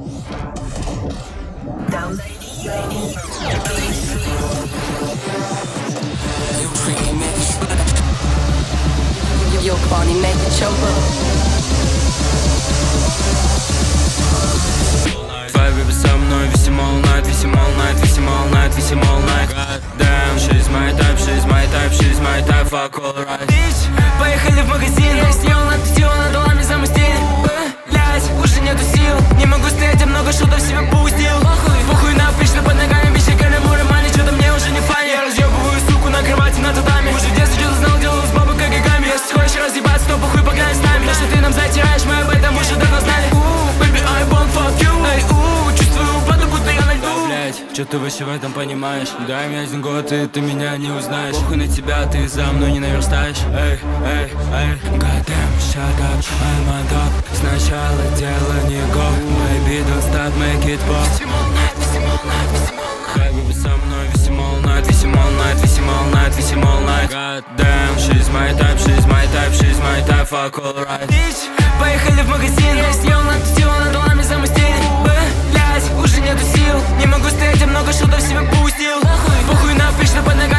Yo, Barney, make the choker. Твоя baby со мной, висим all night, висим all night, висим all night, висим all night. God damn, she's my type, she's my type, she's my type, fuck alright. Bitch, поехали в магазин, я снял на тусил, надо лами замостили. Блять, уже нету сил, не могу стоять, я много шутов себе пустил. Похуй на пишу под ногами, бичеками, муромани, что-то мне уже не фани. Я разъебываю суку на кровати на татами. Уже в детстве что-то знал, делал с бабой как игами. Если хочешь разъебаться, то похуй погнали с нами. То, что ты нам затираешь, мы об этом уже давно знали. Baby, I won't fuck you. Эй, чувствую упаду, будто я на льду. Блять, что ты вообще в этом понимаешь? Дай мне 1 год, и ты меня не узнаешь. Похуй на тебя, ты за мной не наверстаешь. Эй, эй, эй, God damn, shut up, I'm on top. Сначала дело не go, baby, don't stop, make it pop. Висим all night, висим all night, висим all night. Хай, baby, со мной, висим all night, висим all night, висим all night, висим all night. God damn, she's my type, she's my type, she's my type, fuck alright. Bitch, поехали в магазин, я снял на тусил, над лами замостили. Блять, уже нету сил, не могу стоять, я много шутов себе пустил. Похуй на пишу под ногами.